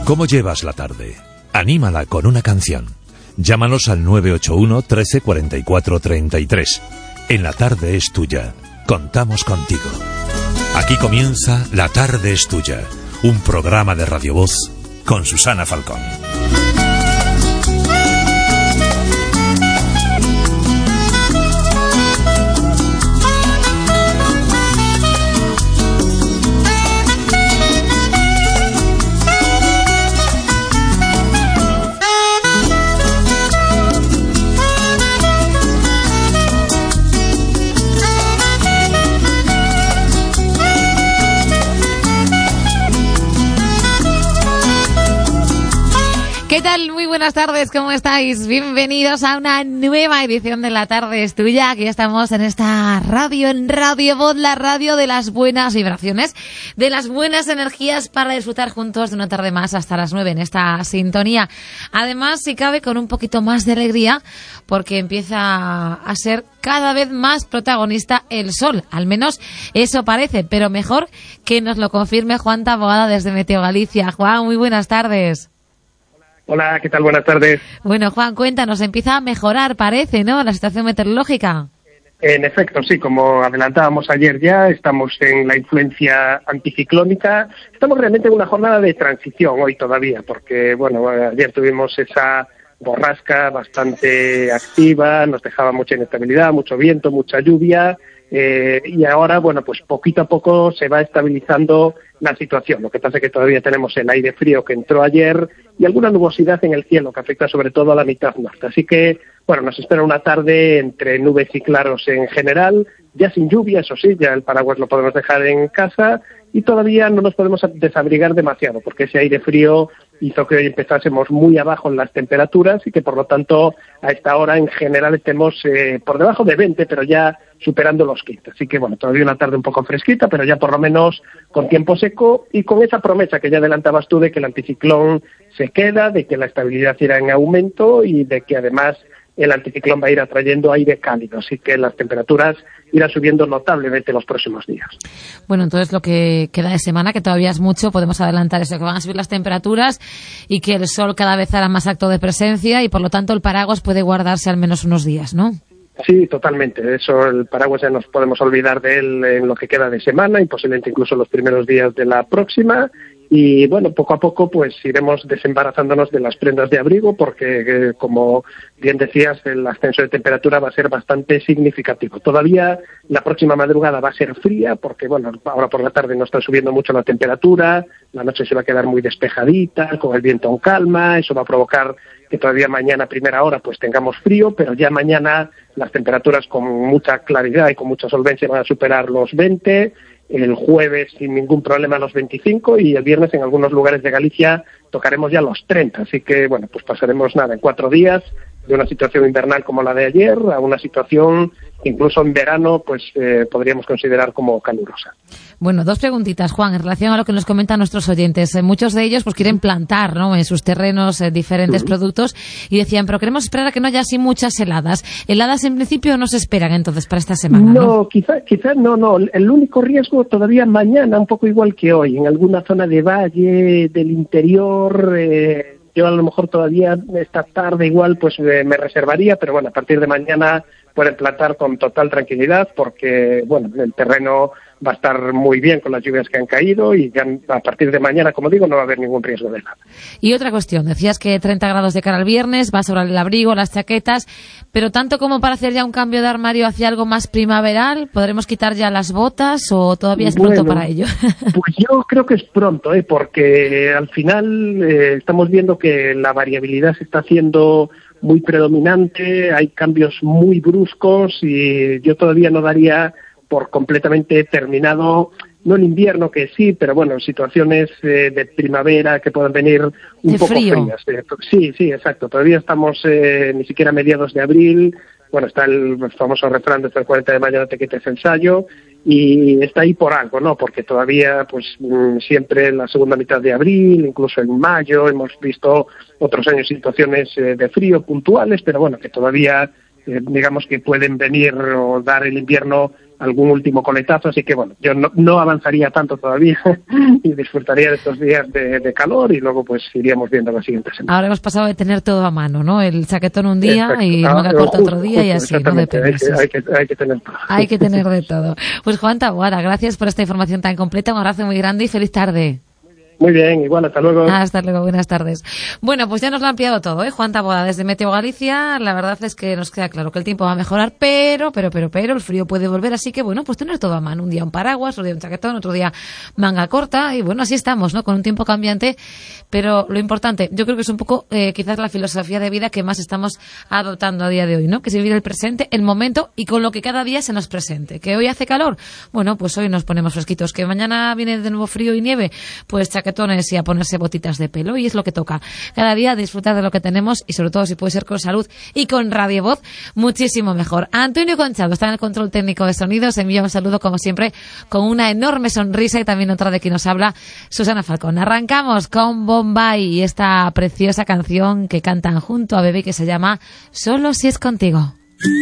¿Cómo llevas la tarde? Anímala con una canción. Llámanos al 981 13 44 33. En La Tarde es Tuya. Contamos contigo. Aquí comienza La Tarde es Tuya, un programa de Radio Voz con Susana Falcón. ¿Qué tal? Muy buenas tardes, ¿cómo estáis? Bienvenidos a una nueva edición de La Tarde es Tuya. Aquí estamos en esta radio, en Radio Voz, la radio de las buenas vibraciones, de las buenas energías para disfrutar juntos de una tarde más hasta las 9 en esta sintonía. Además, si cabe, con un poquito más de alegría, porque empieza a ser cada vez más protagonista el sol. Al menos eso parece, pero mejor que nos lo confirme Juan Taboada desde Meteo Galicia. Juan, muy buenas tardes. Hola, ¿qué tal? Buenas tardes. Bueno, Juan, cuéntanos, empieza a mejorar, parece, ¿no?, la situación meteorológica. En efecto, sí, como adelantábamos ayer ya, estamos en la influencia anticiclónica. Estamos realmente en una jornada de transición hoy todavía, porque, bueno, ayer tuvimos esa borrasca bastante activa, nos dejaba mucha inestabilidad, mucho viento, mucha lluvia, y ahora, bueno, pues poquito a poco se va estabilizando la situación. Lo que pasa es que todavía tenemos el aire frío que entró ayer y alguna nubosidad en el cielo que afecta sobre todo a la mitad norte. Así que, bueno, nos espera una tarde entre nubes y claros en general, ya sin lluvia, eso sí, ya el paraguas lo podemos dejar en casa y todavía no nos podemos desabrigar demasiado porque ese aire frío hizo que hoy empezásemos muy abajo en las temperaturas y que por lo tanto a esta hora en general estemos por debajo de 20, pero ya superando los 15. Así que bueno, todavía una tarde un poco fresquita, pero ya por lo menos con tiempo seco y con esa promesa que ya adelantabas tú de que el anticiclón se queda, de que la estabilidad irá en aumento y de que además el anticiclón va a ir atrayendo aire cálido, así que las temperaturas irán subiendo notablemente los próximos días. Bueno, entonces lo que queda de semana, que todavía es mucho, podemos adelantar eso, que van a subir las temperaturas y que el sol cada vez hará más acto de presencia y por lo tanto el paraguas puede guardarse al menos unos días, ¿no? Sí, totalmente. Eso, el paraguas ya nos podemos olvidar de él en lo que queda de semana y posiblemente incluso los primeros días de la próxima. Y bueno, poco a poco pues iremos desembarazándonos de las prendas de abrigo porque, como bien decías, el ascenso de temperatura va a ser bastante significativo. Todavía la próxima madrugada va a ser fría porque, bueno, ahora por la tarde no está subiendo mucho la temperatura, la noche se va a quedar muy despejadita, con el viento en calma, eso va a provocar que todavía mañana a primera hora pues tengamos frío, pero ya mañana las temperaturas con mucha claridad y con mucha solvencia van a superar los 20, el jueves sin ningún problema los 25 y el viernes en algunos lugares de Galicia tocaremos ya los 30, así que bueno, pues pasaremos en 4 días de una situación invernal como la de ayer a una situación que incluso en verano pues podríamos considerar como calurosa. Bueno, dos preguntitas, Juan, en relación a lo que nos comentan nuestros oyentes. Muchos de ellos pues quieren plantar, ¿no?, en sus terrenos diferentes productos y decían, pero queremos esperar a que no haya así muchas heladas. ¿Heladas en principio no se esperan entonces para esta semana? No, quizá no. El único riesgo todavía mañana, un poco igual que hoy, en alguna zona de valle, del interior. Yo a lo mejor todavía esta tarde igual pues me reservaría, pero bueno, a partir de mañana pueden plantar con total tranquilidad porque, bueno, el terreno va a estar muy bien con las lluvias que han caído y ya a partir de mañana, como digo, no va a haber ningún riesgo de nada. Y otra cuestión, decías que 30 grados de cara al viernes, va a sobrar el abrigo, las chaquetas, pero tanto como para hacer ya un cambio de armario hacia algo más primaveral, ¿podremos quitar ya las botas o todavía es pronto para ello? Pues yo creo que es pronto, porque al final estamos viendo que la variabilidad se está haciendo muy predominante, hay cambios muy bruscos y yo todavía no daría por completamente terminado, no el invierno que sí, pero bueno, situaciones de primavera que puedan venir un de poco frío. frías. Sí, exacto. Todavía estamos ni siquiera a mediados de abril. Bueno, está el famoso refrán de hasta el 40 de mayo no te quites el sayo y está ahí por algo, ¿no? Porque todavía, pues siempre en la segunda mitad de abril, incluso en mayo, hemos visto otros años situaciones de frío puntuales, pero bueno, que todavía digamos que pueden venir o dar el invierno algún último coletazo, así que bueno, yo no avanzaría tanto todavía y disfrutaría de estos días de calor y luego pues iríamos viendo la siguiente semana. Ahora hemos pasado de tener todo a mano, ¿no? El chaquetón un día y manga corta otro día y así, ¿no? Depende. Hay que tener todo. Hay que tener de todo. Pues Juan Taboada, gracias por esta información tan completa, un abrazo muy grande y feliz tarde. Muy bien, igual, hasta luego. Hasta luego, buenas tardes. Bueno, pues ya nos lo ha ampliado todo, Juan Taboada desde Meteo Galicia. La verdad es que nos queda claro que el tiempo va a mejorar, pero el frío puede volver, así que bueno, pues tener todo a mano. Un día un paraguas, otro día un chaquetón, otro día manga corta y bueno, así estamos, ¿no? Con un tiempo cambiante, pero lo importante, yo creo que es un poco quizás la filosofía de vida que más estamos adoptando a día de hoy, ¿no? Que es vivir el presente, el momento y con lo que cada día se nos presente. ¿Que hoy hace calor? Bueno, pues hoy nos ponemos fresquitos. ¿Que mañana viene de nuevo frío y nieve? Pues chaquetones y a ponerse botitas de pelo y es lo que toca. Cada día disfrutar de lo que tenemos y sobre todo si puede ser con salud y con Radio Voz, muchísimo mejor. Antonio Conchado está en el control técnico de sonidos, envía un saludo como siempre con una enorme sonrisa y también otra de quien nos habla, Susana Falcón. Arrancamos con Bombay y esta preciosa canción que cantan junto a Bebé que se llama Solo si es contigo.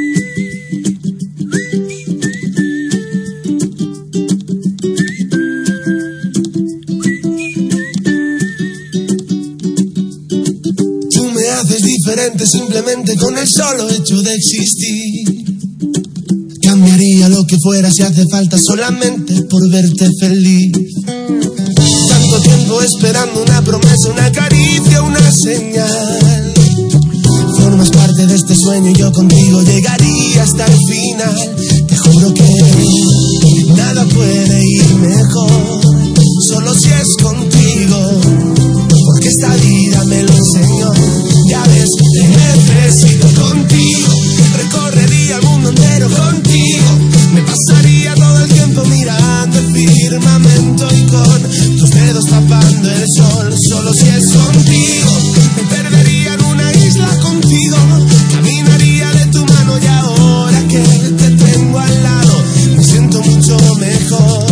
Haces diferente simplemente con el solo hecho de existir. Cambiaría lo que fuera si hace falta solamente por verte feliz. Tanto tiempo esperando una promesa, una caricia, una señal. Formas parte de este sueño y yo contigo llegaría hasta el final. Te juro que nada puede ir mejor, solo si es contigo, porque esta vida me lo enseñó. Ya ves, te necesito contigo, recorrería el mundo entero contigo, me pasaría todo el tiempo mirando el firmamento y con tus dedos tapando el sol, solo si es contigo, me perdería en una isla contigo, caminaría de tu mano y ahora que te tengo al lado, me siento mucho mejor.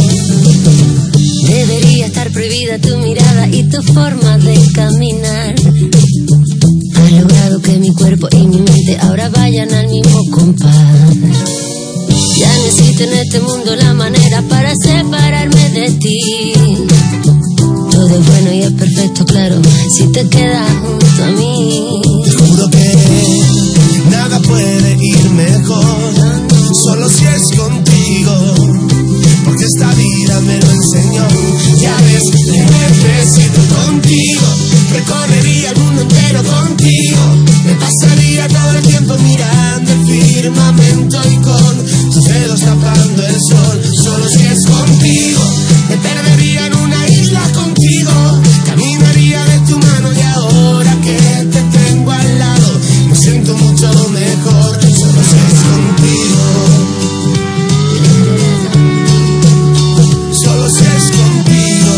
Debería estar prohibida tu mirada y tu forma de caminar. Has logrado que mi cuerpo y mi mente ahora vayan al mismo compás. Ya necesito en este mundo la manera para separarme de ti. Todo es bueno y es perfecto, claro, si te quedas junto a mí. Te juro que nada puede ir mejor, solo si es contigo, porque esta vida me lo enseñó. Ya ves, te necesito contigo, recorrería el mundo entero contigo, me pasaría todo el tiempo mirando el firmamento y con tus dedos tapando el sol, solo si es contigo, me perdería en una isla contigo, caminaría de tu mano y ahora que te tengo al lado, me siento mucho mejor, solo si es contigo. Solo si es contigo.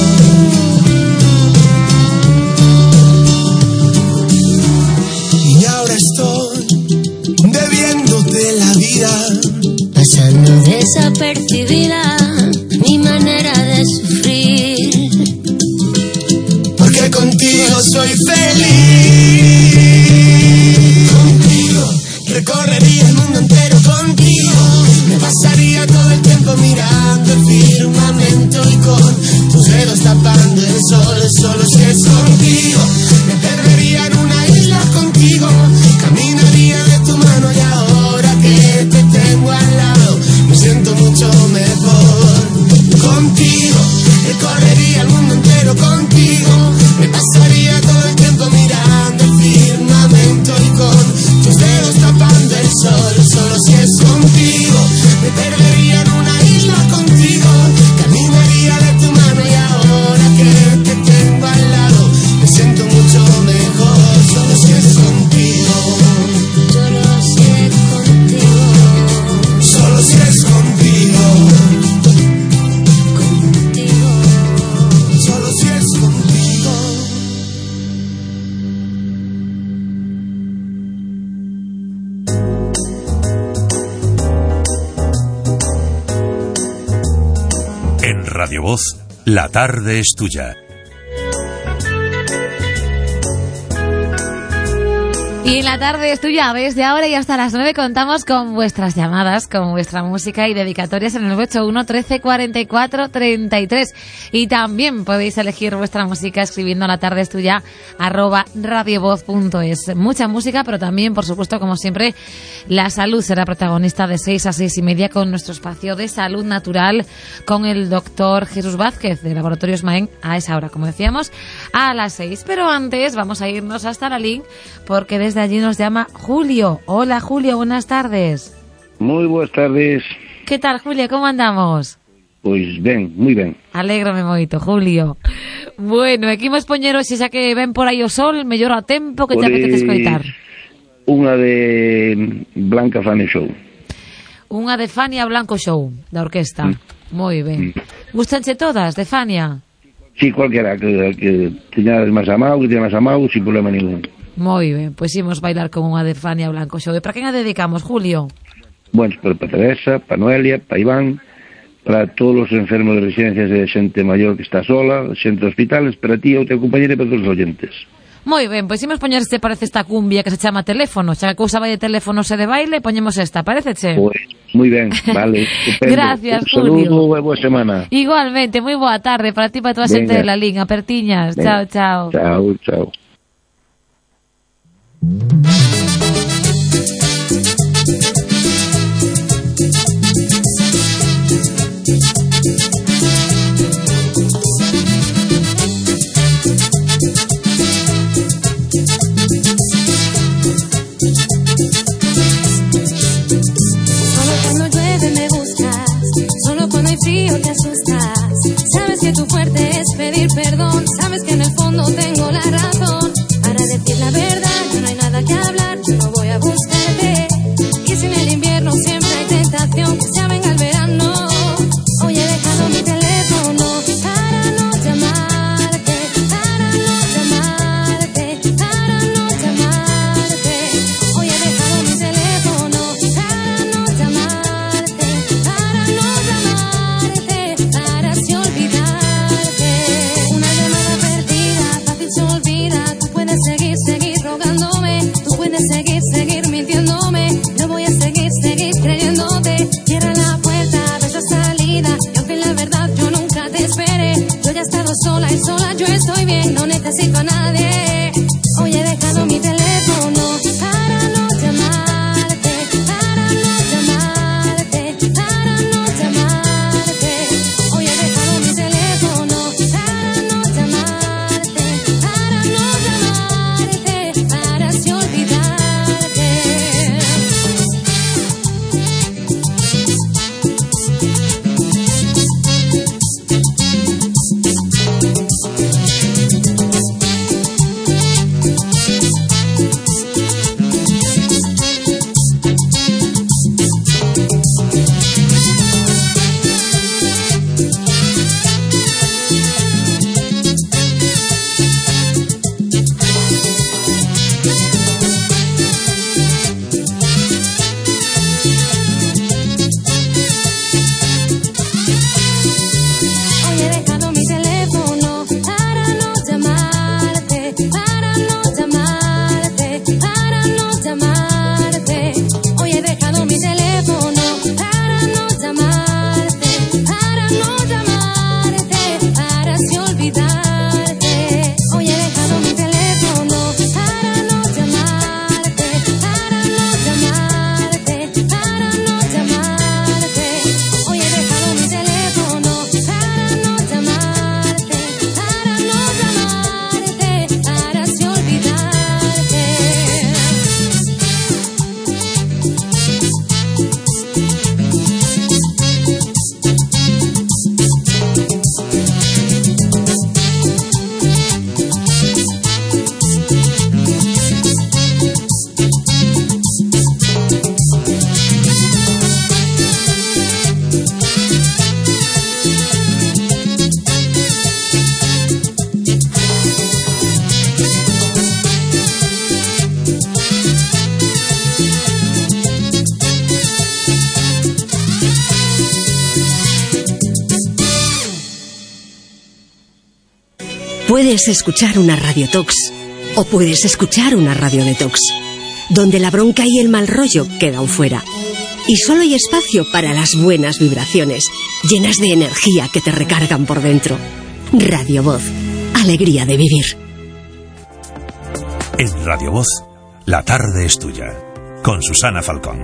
Y ahora estoy debiéndote la vida, pasando desapercibida mi manera de sufrir, porque contigo soy feliz. Contigo recorrería el mundo entero contigo, me pasaría todo el tiempo mirando el firmamento y con tus dedos tapando el sol, solo si es contigo, me perdería en una isla contigo, caminaría de tu mano y ahora que te tengo al lado, me siento mucho mejor. Contigo recorrería el mundo entero contigo, me pasaría todo el tiempo mirando el firmamento y con tus dedos tapando el sol, solo si es contigo, me perdería en una isla contigo, caminaría de tu mano y ahora que te tengo al lado, me siento mucho mejor, solo si es contigo, solo si es contigo, solo si es contigo, contigo. solo si es contigo. En Radio Voz, la tarde es tuya. Y en la tarde es tuya, desde ahora y hasta las 9 contamos con vuestras llamadas, con vuestra música y dedicatorias en el 981 13 44 33. Y también podéis elegir vuestra música escribiendo la tarde es tuya @radiovoz.es. Mucha música, pero también, por supuesto, como siempre, la salud será protagonista de 6 a 6 y media con nuestro espacio de salud natural con el doctor Jesús Vázquez de Laboratorios Maen a esa hora, como decíamos, a las 6. Pero antes vamos a irnos hasta la link porque desde allí nos llama Julio. Hola Julio, buenas tardes. Moi boas tardes. Que tal, Julio, como andamos? Pois ben, moi ben. Alégrame moito, Julio. Bueno, aquí imos poñeros xa que ven por aí o sol, mellor a tempo que te apetece escoitar. Unha de Blanca Fania Show. Unha de Fania Blanco Show, da orquesta. Moi ben. Gustanche todas, de Fania? Sí, cualquiera, que teñades máis amado, que teña máis amado, sin problema ningún. Moi ben, pois imos bailar con unha de Fania Blanco Show. E para quen a dedicamos, Julio? Bueno, para Teresa, para Noelia, para Iván, para todos os enfermos de residencias de xente maior que está sola, xente de hospitales, para ti, o teu compañero e para todos os oyentes. Moi ben, pois imos poñer se parece esta cumbia que se chama Teléfono. Xa que cousa vai de teléfonos e de baile, poñemos esta, pareceche? Pois, moi ben, vale, estupendo. Gracias, Julio. Julio. Saludo e boa semana. Igualmente, moi boa tarde para ti e para toda a xente de la Liga. Apertiñas, chao, chao. Chao, chao. Solo cuando llueve me buscas, solo cuando hay frío te asustas. Sabes que tu fuerte es pedir perdón, sabes que en el fondo tengo la razón. Para decir la verdad, ya no hay nada que hablar, yo no voy a buscarte. Y si en el invierno siempre hay tentación, que ya venga el verano. Hoy he dejado mi teléfono para no llamarte, para no llamarte, para no llamarte. Hoy he dejado mi teléfono para no llamarte, para no llamarte, para así olvidarte. Una llamada perdida, fácil se olvida. Tú puedes seguir rogándome, tú puedes seguir mintiéndome. Yo voy a seguir creyéndote. Cierra la puerta, ves la salida. Y aunque la verdad yo nunca te esperé, yo ya he estado sola y sola yo estoy bien, no necesito a nadie. Hoy he dejado mi teléfono para no llamarte, para no llamarte, para no llamarte. Hoy he dejado mi teléfono para no llamarte, para no llamarte, para así olvidarte. Hoy he dejado mi teléfono para no llamarte, para no llamarte, para no llamarte. Hoy he dejado mi teléfono para no llamarte, para no llamarte, para así olvidarte. Hoy he dejado mi teléfono para no llamarte, para no llamarte, para no llamarte. Hoy he dejado mi teléfono para no llamarte, para no llamarte, para así olvidarte. Puedes escuchar una Radio Tox o puedes escuchar una Radio Detox. donde la bronca y el mal rollo quedan fuera. Y solo hay espacio para las buenas vibraciones, llenas de energía que te recargan por dentro. Radio Voz, alegría de vivir. En Radio Voz, la tarde es tuya, con Susana Falcón.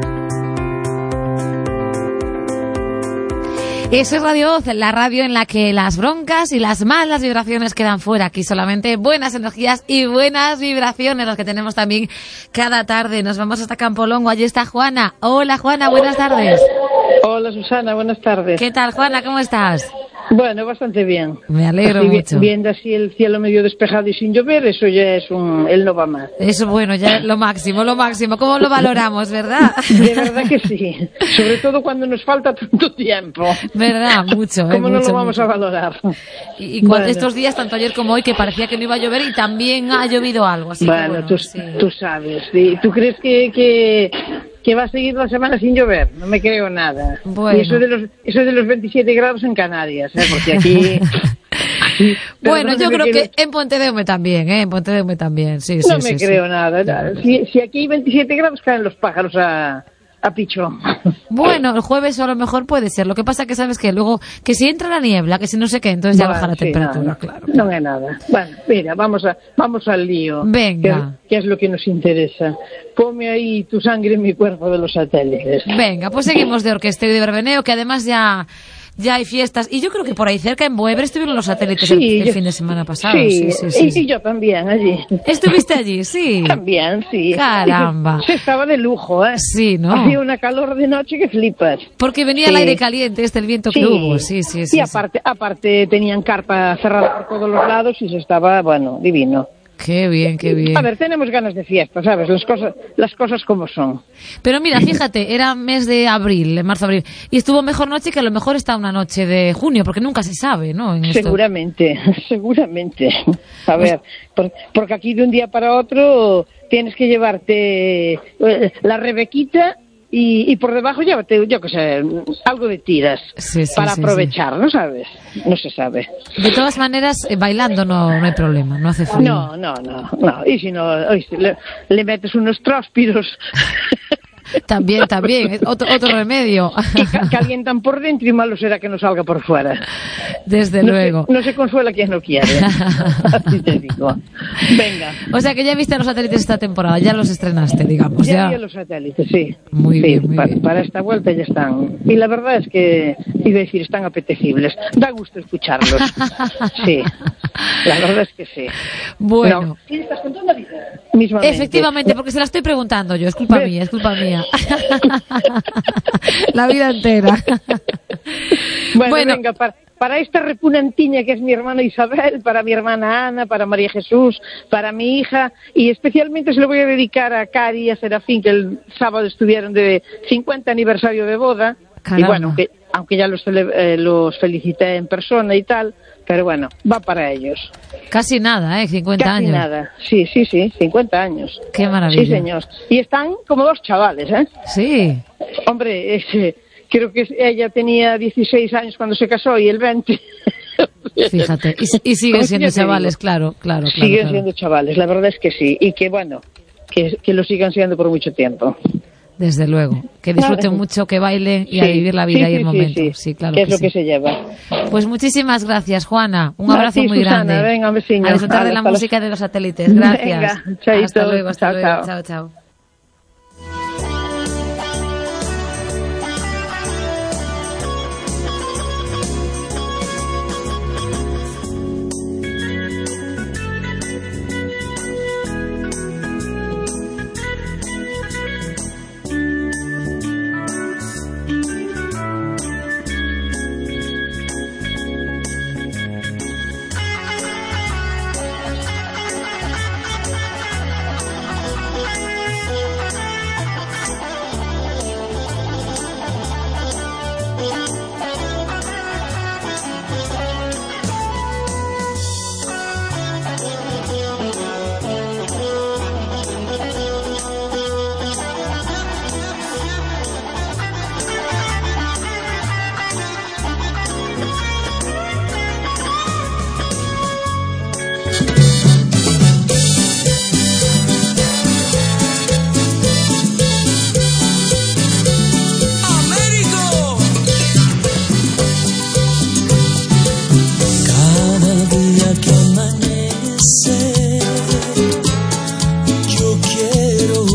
Eso es Radio Voz, la radio en la que las broncas y las malas vibraciones quedan fuera. Aquí solamente buenas energías y buenas vibraciones, las que tenemos también cada tarde. Nos vamos hasta Campolongo, allí está Juana. Hola Juana, buenas tardes. Hola Susana, buenas tardes. ¿Qué tal Juana, cómo estás? Bueno, bastante bien. Me alegro así, mucho. Viendo así el cielo medio despejado y sin llover, eso ya es el no va más. Eso, bueno, ya lo máximo. ¿Cómo lo valoramos, verdad? De verdad que sí. Sobre todo cuando nos falta tanto tiempo. ¿Verdad? Mucho. ¿Cómo no mucho, lo vamos mucho. a valorar? Y bueno, estos días, tanto ayer como hoy, que parecía que no iba a llover y también ha llovido algo. Así bueno, que, tú sabes. ¿Sí? ¿Tú crees que va a seguir la semana sin llover? No me creo nada. Bueno. Y eso de los 27 grados en Canarias, porque aquí... Bueno, yo creo que en Pontedeume también, En Pontedeume también, sí. No me creo nada. Si aquí hay 27 grados, caen los pájaros a pichón. Bueno, el jueves a lo mejor puede ser. Lo que pasa que sabes que luego, que si entra la niebla, que si no sé qué, entonces ya baja la temperatura, claro. No es nada. Bueno, mira, vamos al lío. Venga. ¿Qué es lo que nos interesa? Ponme ahí Tu sangre en mi cuerpo de Los Satélites. Venga, pues seguimos de orquesta y de verbeneo, que además ya hay fiestas. Y yo creo que por ahí cerca, en Boebre, estuvieron Los Satélites el fin de semana pasado. Sí. Y yo también allí. ¿Estuviste allí? Sí. También, sí. Caramba. Se estaba de lujo, ¿eh? Sí, ¿no? Hacía una calor de noche que flipas. Porque venía el aire caliente, el viento que hubo. Sí. Y aparte tenían carpa cerrada por todos los lados y se estaba, bueno, divino. Qué bien. A ver, tenemos ganas de fiesta, ¿sabes? Las cosas como son. Pero mira, fíjate, era mes de abril, marzo-abril, y estuvo mejor noche que a lo mejor está una noche de junio, porque nunca se sabe, ¿no? Seguramente. A ver, porque aquí de un día para otro tienes que llevarte la rebequita y por debajo llévate, yo qué sé, algo de tiras para aprovechar, ¿no sabes? No se sabe. De todas maneras, bailando no hay problema, no hace frío. No. Y si no, le metes unos tróspiros. También, otro remedio. Que calientan por dentro y malo será que no salga por fuera. Desde luego. No se consuela quien no quiere. Así te digo. Venga. O sea que ya viste Los Satélites esta temporada, ya los estrenaste, digamos. Ya vi Los Satélites, sí. Muy bien. Para esta vuelta ya están. Y la verdad es que, iba a decir, están apetecibles. Da gusto escucharlos. Sí. La verdad es que sí. Bueno. ¿Quién estás contando, mismamente? Efectivamente, porque se la estoy preguntando yo. Es culpa mía. La vida entera. Bueno, venga, para esta repunantiña que es mi hermana Isabel, para mi hermana Ana, para María Jesús, para mi hija, y especialmente se lo voy a dedicar a Cari y a Serafín, que el sábado estuvieron de 50 aniversario de boda. Caramba. Y bueno, aunque ya los felicité en persona y tal, pero bueno, va para ellos. Casi nada, 50 años. Casi nada, sí, 50 años. Qué maravilla. Sí, señor. Y están como dos chavales, ¿eh? Sí. Hombre, creo que ella tenía 16 años cuando se casó y él 20. Fíjate, y siguen siendo chavales, claro. Siguen siendo chavales, la verdad es que sí. Y que bueno, que lo sigan siendo por mucho tiempo. Desde luego, que disfruten mucho, que bailen y a vivir la vida y el momento. Sí, claro. Que es lo que se lleva. Pues muchísimas gracias, Juana. Un abrazo muy Susana, grande. Venga, un besillo. A disfrutar de la música de Los Satélites. Gracias. Venga, chaito. Hasta luego. Chao.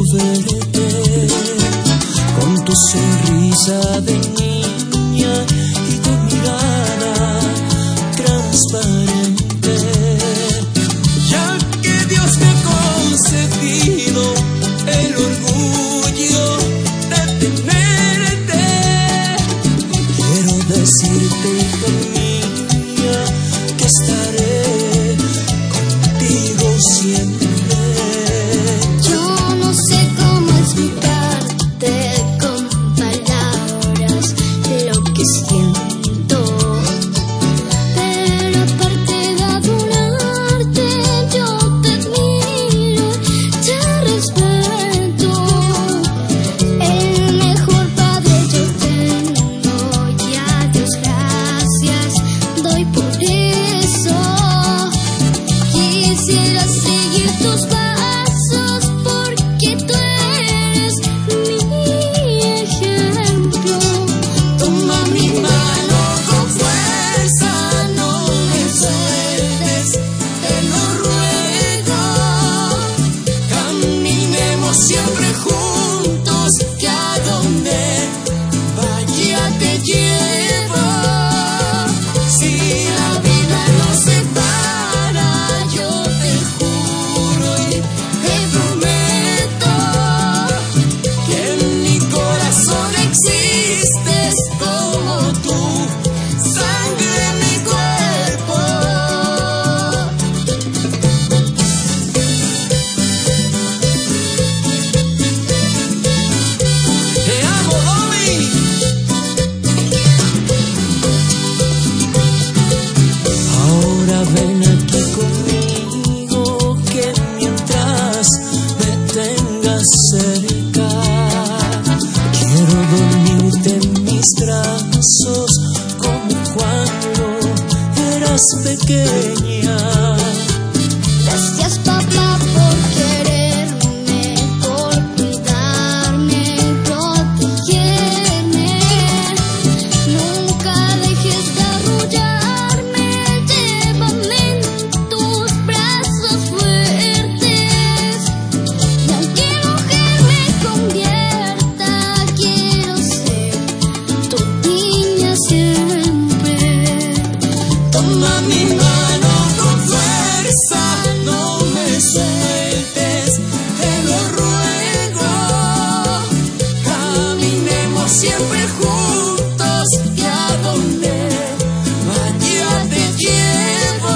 verte con tu sonrisa de niña y tu mirada transparente. Ya que Dios me ha concedido el orgullo de tenerte, quiero decirte, hija mía, que estaré contigo siempre. Yo no sé cómo explicarte con palabras lo que siento, pero aparte de adorarte, yo te admiro, te respeto. El mejor padre yo tengo y a Dios gracias doy por eso. Quisiera seguir tus pasos porque tú eres mi ejemplo. Toma mi mano con fuerza, no me sueltes, te lo ruego. Caminemos siempre juntos, que a donde vaya te llevo. Si la vida nos separa, yo te juro y te prometo que en mi corazón existes como tú, sangre en mi cuerpo. Te amo, Domi. Ahora ven aquí conmigo, que mientras me tengas cerca, quiero dormirte en mis brazos como cuando eras pequeña. Gracias, papá, por quererme, por cuidarme y protegerme. Nunca dejes de arrullarme, llévame en tus brazos fuertes. Y aunque mujer me convierta, quiero ser tu niña siempre. Toma mi mano con fuerza, no me sueltes, te lo ruego. Caminemos siempre juntos, que a donde vaya te llevo.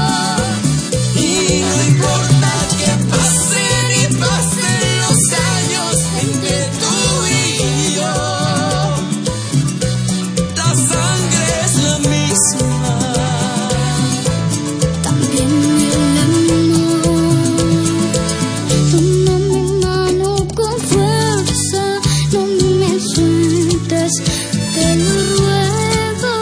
Y no importa que pasen y pasen los años entre tú y yo, la sangre es la misma, también el amor. Toma mi mano con fuerza, no me sueltes, te lo ruego.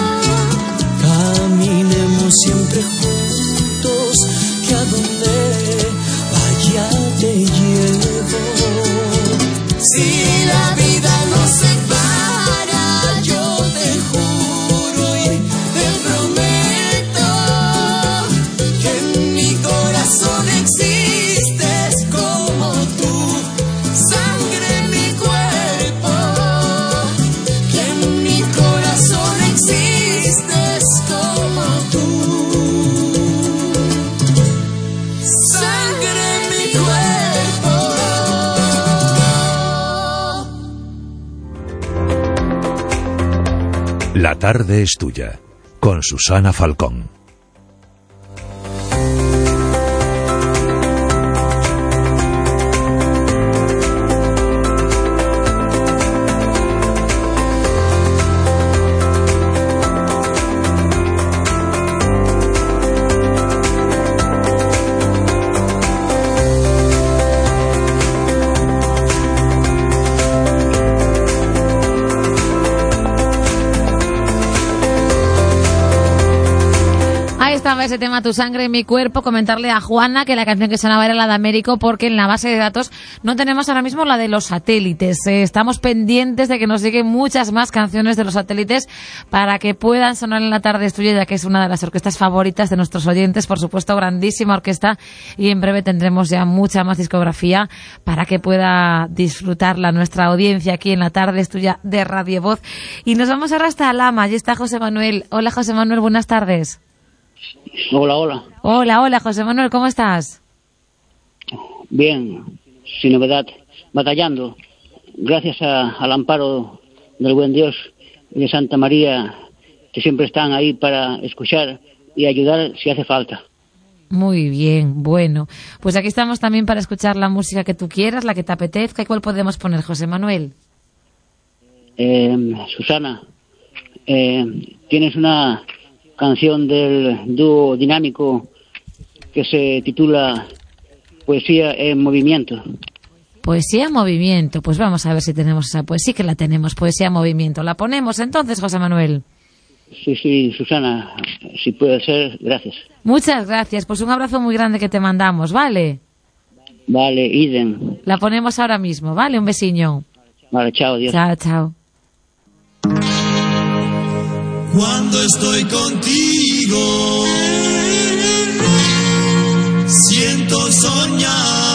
Caminemos siempre juntos, que a donde vaya te llevo. Si la vida nos separa, yo te juro y te prometo que en mi corazón existes como tú, sangre en mi cuerpo. Que en mi corazón existes como tú, sangre en mi cuerpo. La tarde es tuya, con Susana Falcón. escuchaba ese tema Tu sangre, mi cuerpo, comentarle a Juana que la canción que sonaba era la de Américo, porque en la base de datos no tenemos ahora mismo la de los satélites. Estamos pendientes de que nos lleguen muchas más canciones de los satélites para que puedan sonar en la tarde tuya, ya que es una de las orquestas favoritas de nuestros oyentes, por supuesto, grandísima orquesta, y en breve tendremos ya mucha más discografía para que pueda disfrutarla nuestra audiencia aquí en la tarde tuya de Radio Voz. Y nos vamos ahora hasta Alhama. Allí está José Manuel. Hola, José Manuel, buenas tardes. Hola. Hola, José Manuel, ¿cómo estás? Bien, sin novedad, batallando, gracias al amparo del buen Dios y de Santa María, que siempre están ahí para escuchar y ayudar si hace falta. Muy bien, bueno, pues aquí estamos también para escuchar la música que tú quieras, la que te apetezca. ¿Y cuál podemos poner, José Manuel? Susana, tienes una canción del dúo dinámico que se titula Poesía en Movimiento. Poesía en Movimiento, pues vamos a ver si tenemos esa poesía, que la tenemos, Poesía en Movimiento. ¿La ponemos entonces, José Manuel? Sí, Susana, si puede ser, gracias. Muchas gracias, pues un abrazo muy grande que te mandamos, ¿vale? Vale, idem. La ponemos ahora mismo, ¿vale? Un besiño. Vale, chao, Dios. Chao. Cuando estoy contigo, siento soñar,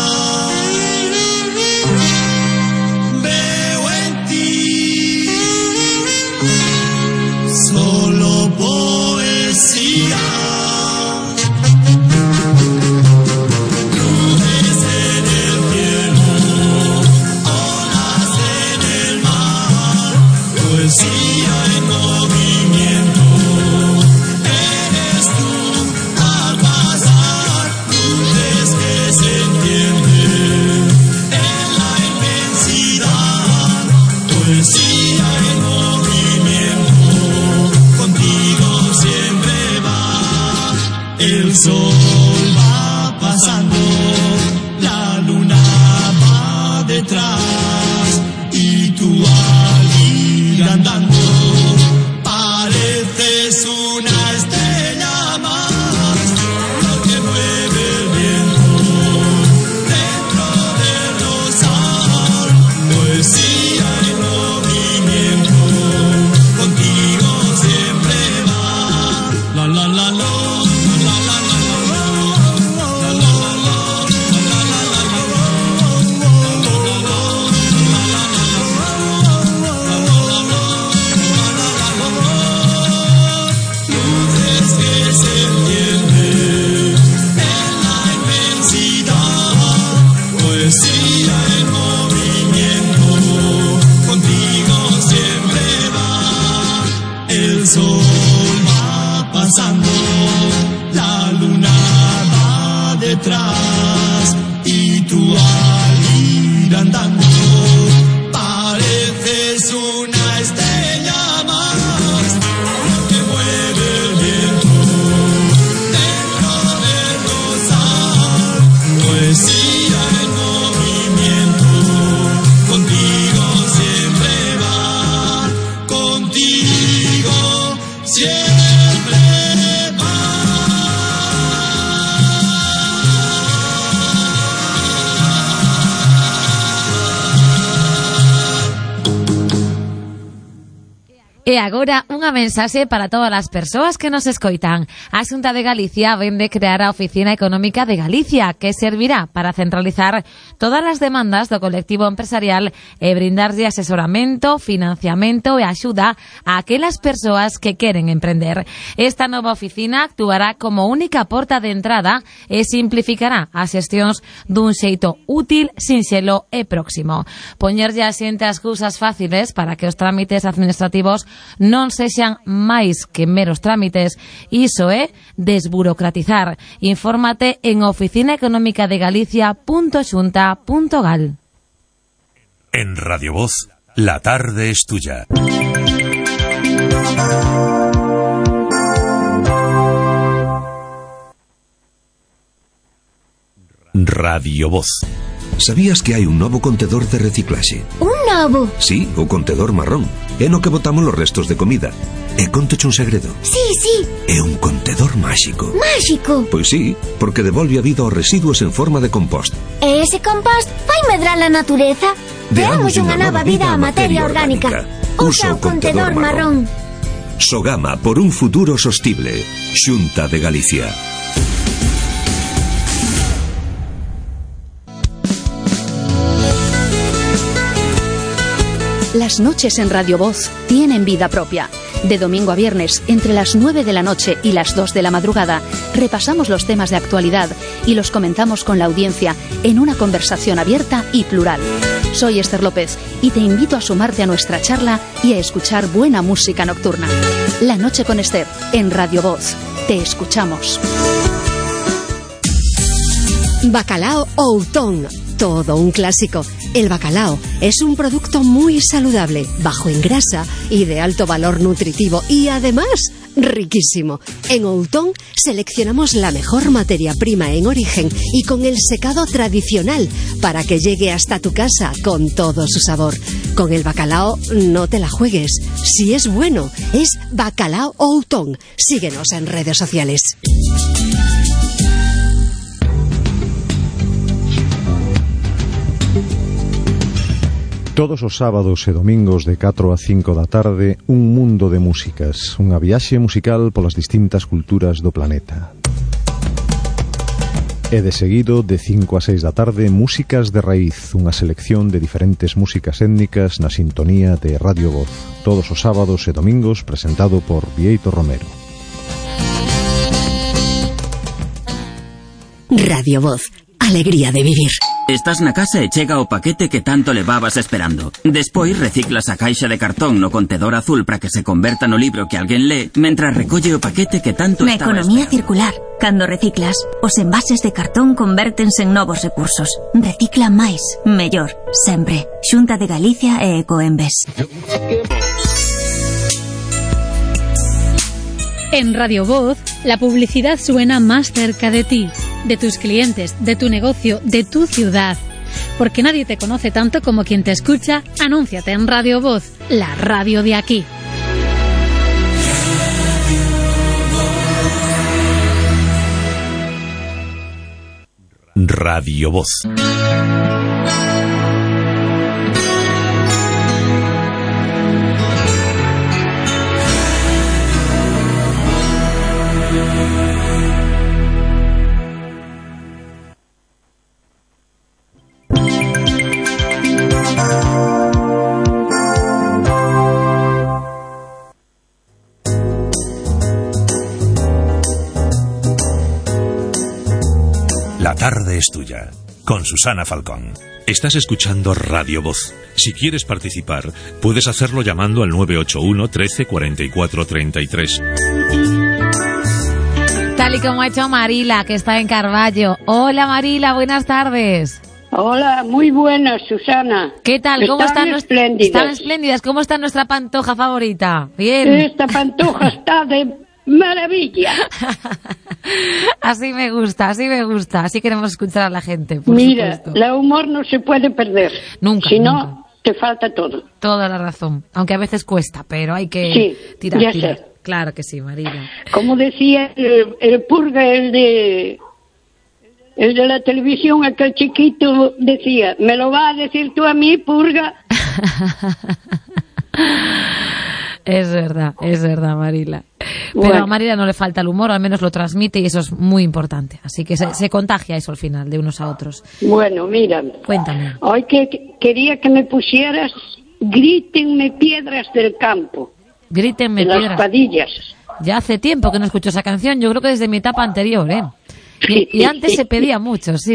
veo en ti solo poesía. Nubes en el cielo, olas en el mar, poesía en movimiento. Eres tú al pasar, luces que se entienden en la inmensidad. Poesía en movimiento, contigo siempre va. El sol va pasando, la luna va detrás, y tú al ir andando pareces una estrella más, lo que mueve el viento dentro del rosal. Poesía en movimiento, contigo siempre va. La la la la. Luces que se entienden en la inmensidad. Poesía en movimiento, contigo siempre va. El sol va pasando, la luna va detrás, y tú al ir andando pareces una estrella más, lo que mueve el viento dentro del rosal. Poesía en movimiento, contigo siempre va, contigo siempre va. E agora unha mensaxe para todas as persoas que nos escoitan. A Xunta de Galicia vende crear a Oficina Económica de Galicia, que servirá para centralizar todas as demandas do colectivo empresarial e brindarlle asesoramento, financiamento e axuda a aquelas persoas que queren emprender. Esta nova oficina actuará como única porta de entrada e simplificará as xestións dun xeito útil, sinxelo e próximo. Poñerlle a xente as cousas fáciles para que os trámites administrativos non sexan máis que meros trámites. Iso é desburocratizar. Infórmate en oficinaeconomicadegalicia.xunta.gal. En Radio Voz, la tarde es tuya. Radio Voz. ¿Sabías que hai un novo contedor de reciclaxe? Un novo? Sí, o contedor marrón. é no que botamos os restos de comida. E contoche un segredo. Sí. É un contedor máxico. Máxico? Pois sí, porque devolve a vida aos residuos en forma de compost. E ese compost fai medrar a natureza? Deamos unha nova vida á materia orgánica. Usa o contedor marrón. Sogama por un futuro sostible. Xunta de Galicia. Las noches en Radio Voz tienen vida propia. De domingo a viernes, entre las 9 de la noche y las 2 de la madrugada, repasamos los temas de actualidad y los comentamos con la audiencia en una conversación abierta y plural. Soy Esther López y te invito a sumarte a nuestra charla y a escuchar buena música nocturna. La noche con Esther, en Radio Voz. Te escuchamos. Bacalao Outón, todo un clásico. El bacalao es un producto muy saludable, bajo en grasa y de alto valor nutritivo y además riquísimo. En Outón seleccionamos la mejor materia prima en origen y con el secado tradicional para que llegue hasta tu casa con todo su sabor. Con el bacalao no te la juegues. Si es bueno, es Bacalao Outón. Síguenos en redes sociales. Todos os sábados e domingos de 4 a 5 da tarde, un mundo de músicas, unha viaxe musical polas distintas culturas do planeta. E de seguido, de 5 a 6 da tarde, Músicas de Raíz, unha selección de diferentes músicas étnicas na sintonía de Radio Voz. Todos os sábados e domingos, presentado por Vieito Romero. Radio Voz, alegría de vivir. Estás na casa e chega o paquete que tanto levabas esperando. Despois reciclas a caixa de cartón no contedor azul para que se converta no libro que alguén lee, mentras recolle o paquete que tanto Na estaba economía esperando. circular, cando reciclas, os envases de cartón convértense en novos recursos. Recicla máis, mellor, sempre. Xunta de Galicia e Ecoembes. En Radio Voz, la publicidad suena más cerca de ti, de tus clientes, de tu negocio, de tu ciudad. Porque nadie te conoce tanto como quien te escucha. Anúnciate en Radio Voz, la radio de aquí. Radio Voz. La tarde es tuya, con Susana Falcón. Estás escuchando Radio Voz. Si quieres participar, puedes hacerlo llamando al 981 13 44 33. Tal y como ha hecho Marila, que está en Carballo. Hola Marila, buenas tardes. Hola, muy buenas, Susana. ¿Qué tal? ¿Cómo están? Espléndidas. Están espléndidas. ¿Cómo está nuestra pantoja favorita? Bien. Esta pantoja está de maravilla. Así me gusta, así me gusta. Así queremos escuchar a la gente, por Mira, supuesto. el humor no se puede perder. Nunca. Si nunca. no, te falta todo. Toda la razón. Aunque a veces cuesta, pero hay que Sí, tirar. ya tirar. sé. Claro que sí, Marila. Como decía el purga, el de la televisión, aquel chiquito, decía, ¿me lo vas a decir tú a mí, purga? Es verdad, Marila. Pero Bueno. a Marila no le falta el humor, al menos lo transmite y eso es muy importante. Así que se contagia eso al final, de unos a otros. Bueno, mira. Cuéntame. Hoy quería que me pusieras Grítenme piedras del campo. Grítenme de las piedras. Padillas. Ya hace tiempo que no escucho esa canción, yo creo que desde mi etapa anterior, ¿eh? Y antes se pedía mucho, sí.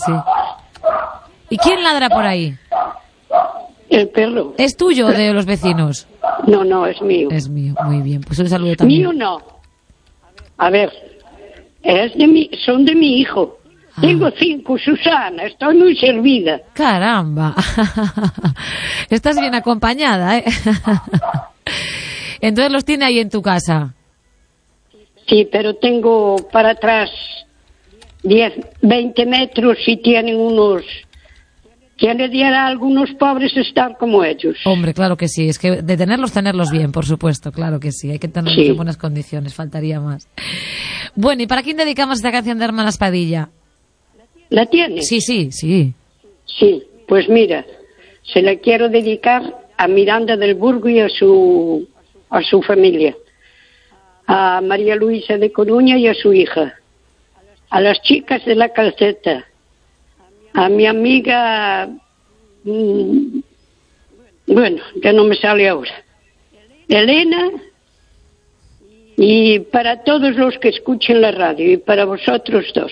¿Y quién ladra por ahí? El perro. ¿Es tuyo o de los vecinos? No, es mío. Es mío, muy bien. Pues un saludo también. Mío no. A ver, son de mi hijo. Tengo 5, Susana, estoy muy servida. Caramba. Estás bien acompañada, ¿eh? Entonces los tiene ahí en tu casa. Sí, pero tengo para atrás 10, 20 metros y tienen ¿Quién le diera a algunos pobres estar como ellos? Hombre, claro que sí. Es que de tenerlos bien, por supuesto. Claro que sí. Hay que tenerlos en buenas condiciones. Faltaría más. Bueno, ¿y para quién dedicamos esta canción de Hermanas Padilla? ¿La tienes? Sí. Sí, pues mira, se la quiero dedicar a Miranda del Burgo y a su familia. A María Luisa de Coruña y a su hija. A las chicas de la Calceta. A mi amiga, bueno, ya no me sale ahora, Elena, y para todos los que escuchen la radio, y para vosotros dos.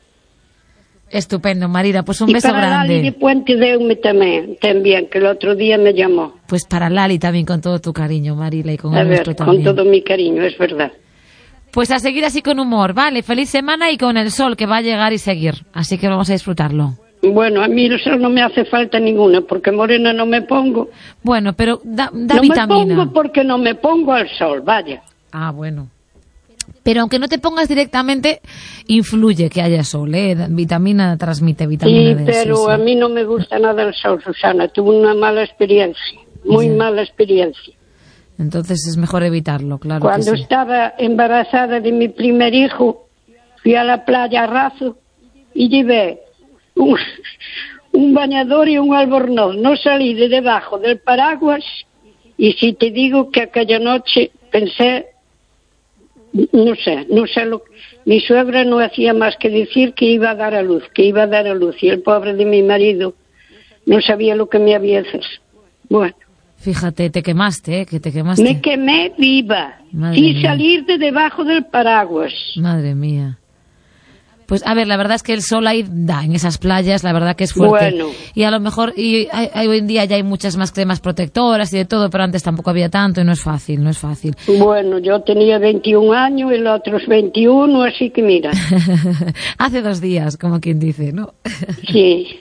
Estupendo, Marida, pues un beso grande. Y para Lali de Puente de Eume también, que el otro día me llamó. Pues para Lali también, con todo tu cariño, Marila, y con el nuestro también. Con todo mi cariño, es verdad. Pues a seguir así con humor, vale, feliz semana y con el sol que va a llegar y seguir, así que vamos a disfrutarlo. Bueno, a mí el sol no me hace falta ninguna, porque morena no me pongo. Bueno, pero da no vitamina. No me pongo porque no me pongo al sol, vaya. Ah, bueno. Pero aunque no te pongas directamente, influye que haya sol, ¿eh? Vitamina transmite vitamina D. Pero sí. A mí no me gusta nada el sol, Susana. Tuve una mala experiencia, muy mala experiencia. Entonces es mejor evitarlo, claro. Cuando que sí. Estaba embarazada de mi primer hijo, fui a la playa a Razo y llevé un bañador y un albornoz. No salí de debajo del paraguas y si te digo que aquella noche pensé, no sé mi suegra no hacía más que decir que iba a dar a luz y el pobre de mi marido no sabía lo que me había hecho. Bueno. Fíjate, te quemaste, que te quemaste. Me quemé viva, sin salir de debajo del paraguas. Madre mía. Pues a ver, la verdad es que el sol ahí da en esas playas, la verdad que es fuerte. Bueno. Y a lo mejor, hoy en día ya hay muchas más cremas protectoras y de todo, pero antes tampoco había tanto y no es fácil. Bueno, yo tenía 21 años y los otros 21, así que mira. Hace 2 días, como quien dice, ¿no? Sí.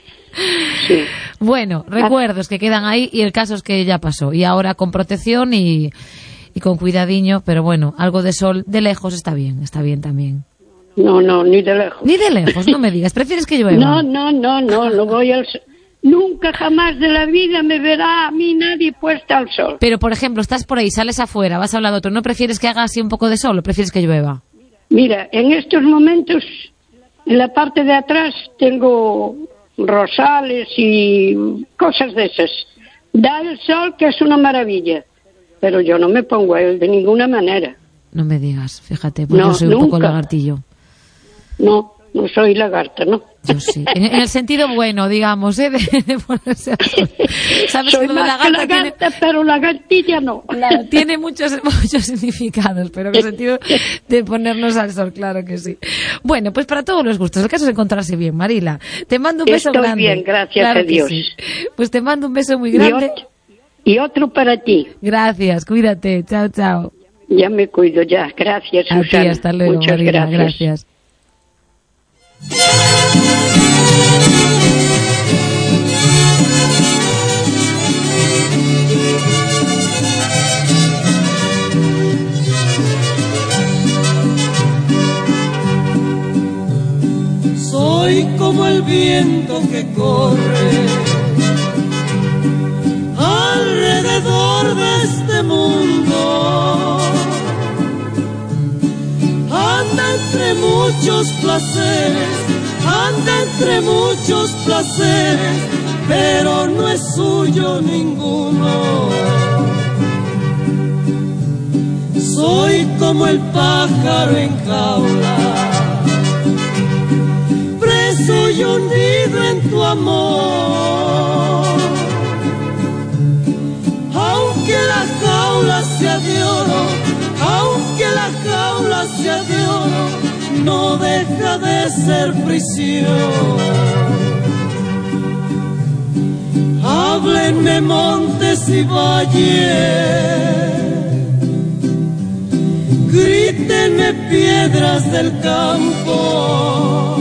Bueno, recuerdos que quedan ahí y el caso es que ya pasó. Y ahora con protección y con cuidadiño, pero bueno, algo de sol de lejos está bien también. No, ni de lejos. Ni de lejos, no me digas. ¿Prefieres que llueva? No voy al sol. Nunca jamás de la vida me verá a mí nadie puesta al sol. Pero, por ejemplo, estás por ahí, sales afuera, vas a hablar de otro. ¿No prefieres que haga así un poco de sol o prefieres que llueva? Mira, en estos momentos, en la parte de atrás tengo rosales y cosas de esas. Da el sol, que es una maravilla. Pero yo no me pongo a él de ninguna manera. No me digas, fíjate, porque yo soy un poco lagartillo. No soy lagarta, ¿no? Yo sí. En el sentido bueno, digamos, de ponerse al sol. ¿Sabes soy que lo de lagarta, pero lagartilla no. Tiene muchos significados, pero en el sentido de ponernos al sol, claro que sí. Bueno, pues para todos los gustos. El caso es encontrarse bien, Marila. Te mando un beso grande. Estoy bien, gracias a Dios. Sí. Pues te mando un beso muy grande. Y otro para ti. Gracias, cuídate. Chao, chao. Ya me cuido, ya. Gracias, Susana. A ti, hasta luego, muchas Marila, gracias. Soy como el viento que corre alrededor de este mundo. Anda entre muchos placeres, pero no es suyo ninguno. Soy como el pájaro en jaula, preso y hundido en tu amor. Aunque la jaula sea de oro, no deja de ser prisión. Háblenme montes y valles, grítenme piedras del campo.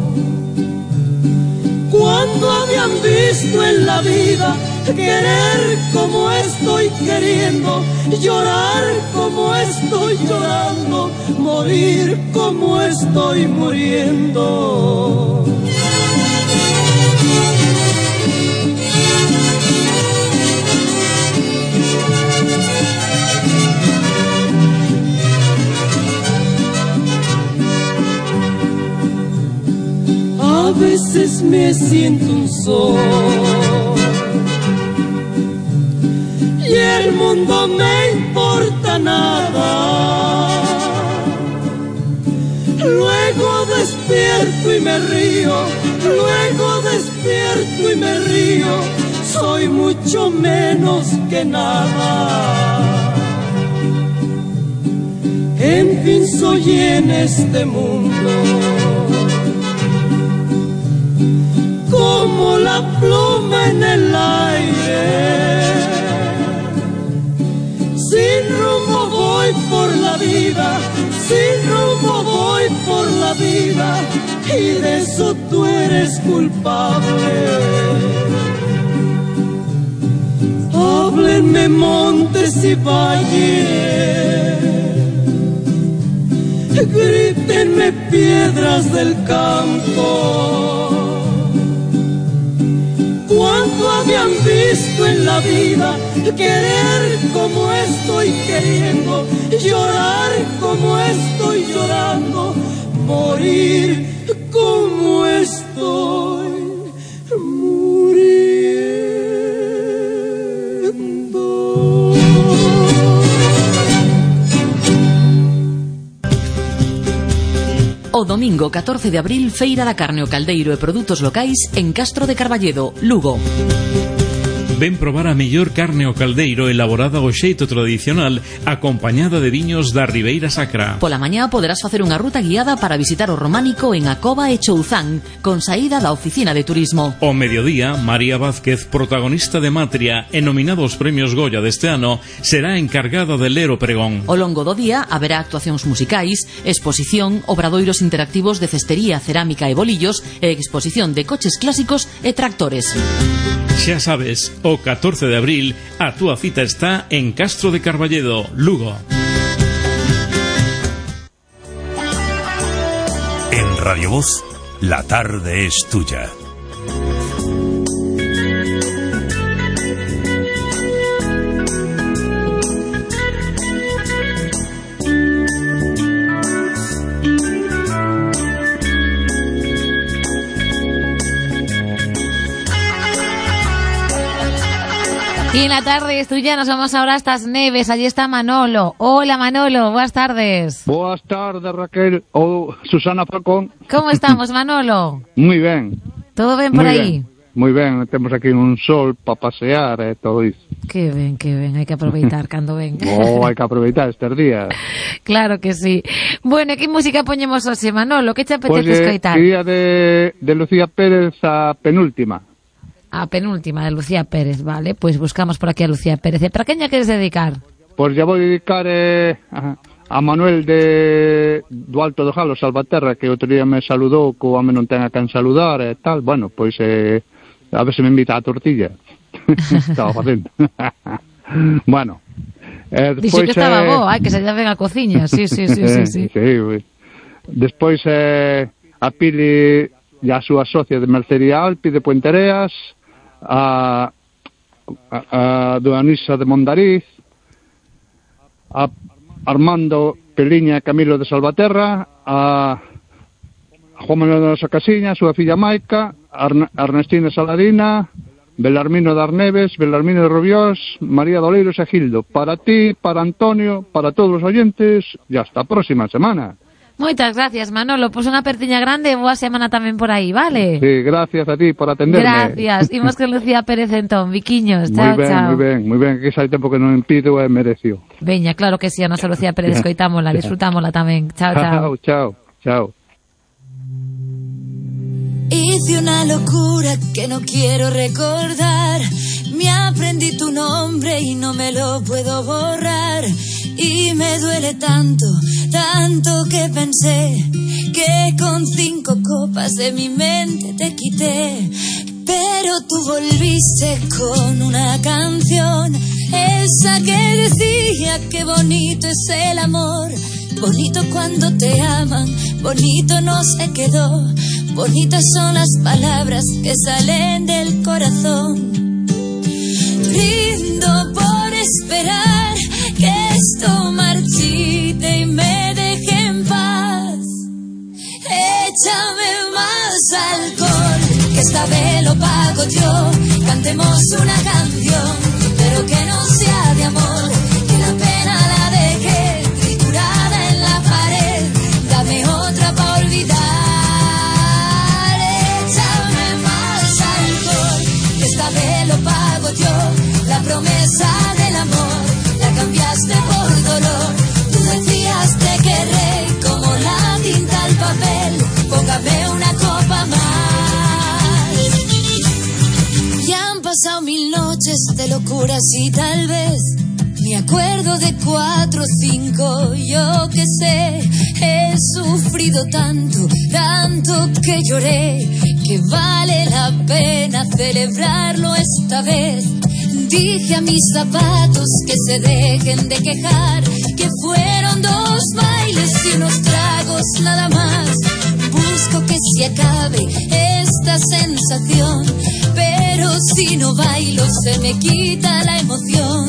¿Cuándo habían visto en la vida querer como estoy queriendo, llorar como estoy llorando, morir como estoy muriendo? veces me siento un sol y el mundo me importa nada. Luego despierto y me río, luego despierto y me río, soy mucho menos que nada. En fin, soy en este mundo como la pluma en el aire. Sin rumbo voy por la vida, sin rumbo voy por la vida, y de eso tú eres culpable. Háblenme montes y valles, grítenme piedras del campo. ¿Cuánto habían visto en la vida querer como estoy queriendo, llorar como estoy llorando, morir como estoy muriendo? O domingo 14 de abril, Feira da Carne o Caldeiro e Produtos Locais en Castro de Carballedo, Lugo. Ven probar a mellor carne ao caldeiro elaborada ao xeito tradicional, acompañada de viños da Ribeira Sacra. Pola mañá poderás facer unha ruta guiada para visitar o románico en Acova e Chouzán, con saída da oficina de turismo. O mediodía, María Vázquez, protagonista de Matria e nominada aos premios Goya deste ano, será encargada de ler o pregón. Ao longo do día haberá actuacións musicais, exposición, obradoiros interactivos de cestería, cerámica e bolillos e exposición de coches clásicos e tractores. Xa sabes, o 14 de abril a túa cita está en Castro de Carballedo, Lugo. En Radio Voz, la tarde es tuya. Y en la tarde es tuya, nos vamos ahora a estas Neves. Allí está Manolo. Hola Manolo, buenas tardes. Boas tardes, Raquel ou Susana Falcón. ¿Cómo estamos, Manolo? Moi ben. ¿Todo ben por aí? Moi ben, temos aquí un sol para pasear e todo iso. Que ben, hai que aproveitar cando ven. Hai que aproveitar estes días. Claro que sí. Bueno, que música poñemos hoxe, Manolo? Que te apetece escoitar? Quería de Lucía Pérez a Penúltima. A Penúltima, de Lucía Pérez, vale. Pois buscamos por aquí a Lucía Pérez. E para quen lle queres dedicar? Pois ya vou dedicar a Manuel do Alto do Jalo, Salvaterra, que outro día me saludou, que o home non ten a quen saludar e tal. Bueno, pois a ver se me invita a tortilla. Estaba facendo. Bueno. Dixo que estaba bo, que se lle ven a cociña. Sí. Despois a Pili e a súa socia de Mercería Alpi de Puentereas, a Duanisa de Mondariz, a Armando Peliña e Camilo de Salvaterra, a Juan Manuel de Nosa Casiña, a súa filla Maica, a Ernestina Saladina, Belarmino de Arneves, Belarmino de Rubiós, María Doleiros e Gildo. Para ti, para Antonio, para todos os oyentes, e hasta a próxima semana. Moitas gracias, Manolo. Pois unha apertiña grande e boa semana tamén por aí, vale? Sí, gracias a ti por atenderme. Gracias. Imos con Lucía Pérez entón. Viquiños, chao, chao. Moi ben, que sai tempo que non impido e mereció. Veña, claro que sí, a nosa Lucía Pérez, escoitámola, disfrutámola tamén. Chao, chao. Chao. Hice una locura que no quiero recordar. Me aprendí tu nombre y no me lo puedo borrar. Y me duele tanto, tanto que pensé que con 5 copas de mi mente te quité. Pero tú volviste con una canción, esa que decía que bonito es el amor. Bonito cuando te aman, bonito no se quedó. Bonitas son las palabras que salen del corazón. Brindo por esperar que esto marchite y me deje en paz. Échame más alcohol. lo pago yo. Cantemos una canción, pero que no sea de amor, que la pena la dejé triturada en la pared. Dame otra pa' olvidar. Échame más alcohol, que esta vez lo pago yo. La promesa del amor la cambiaste por dolor. Tú decías te querré como la tinta al papel. Póngame una copa más. Ya han pasado 1000 noches de locuras y tal vez me acuerdo de 4 o 5. Yo que sé, he sufrido tanto, tanto que lloré, que vale la pena celebrarlo esta vez. Dije a mis zapatos que se dejen de quejar, que fueron 2 bailes y unos tragos nada más. Busco que se acabe esta sensación, pero si no bailo se me quita la emoción.